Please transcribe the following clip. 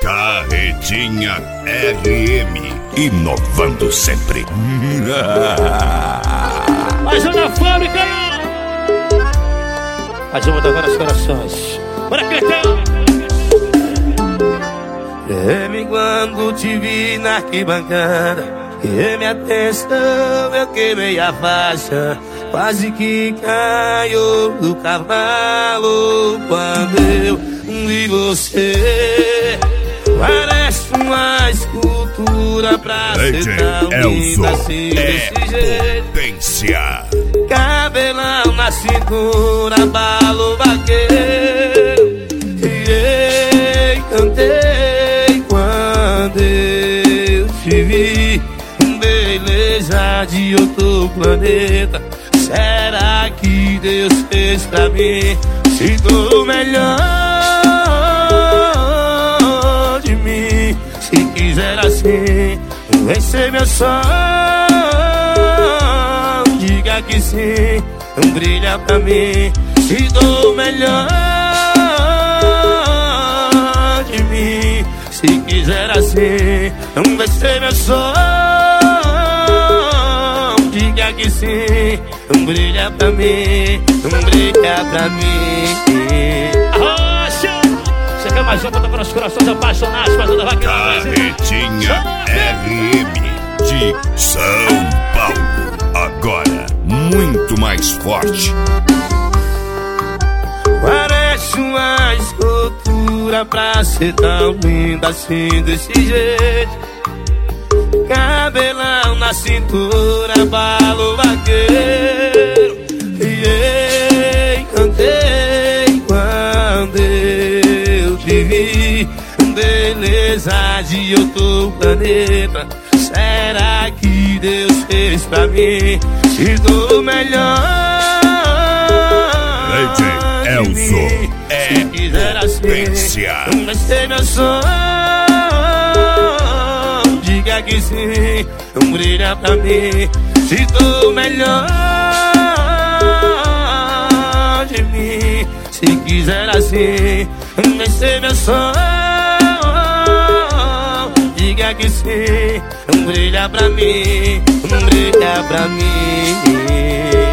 Carretinha RM, inovando sempre. Mais uma fábrica. Mais uma das vários corações. Bora, Cretão! Treme quando te vi na arquibancada, minha atenção, eu queimei a faixa, quase que caiu do cavalo quando eu vi você. Parece uma escultura pra ser tão linda assim desse jeito. Potência. Cabelão na cintura, balo vaqueiro. E cantei quando eu te vi, beleza de outro planeta. Será que Deus fez pra mim? Se tô melhor de mim, se quiser assim, vem ser meu sonho. Diga que sim, brilha pra mim. Se tô melhor de mim, se quiser assim, vai ser meu sonho. Diga que sim, brilha pra mim, brilha pra mim. Arrocha! Você quer mais uma pra tocar nos corações apaixonados pra toda vaqueira? Carretinha RM de São Paulo. Agora, muito mais forte. Parece uma escultura pra ser tão linda assim desse jeito. Cabelão na cintura, balo vaqueiro. E cantei quando eu te vi, beleza de outro planeta. Será que Deus fez pra mim? Se tô melhor de mim, se quiser assim, vai ser meu sonho. Diga que sim, brilha pra mim. Se tô melhor de mim, se quiser assim, vai ser meu sonho. Diga que sim, brilha pra mim, brilha pra mim.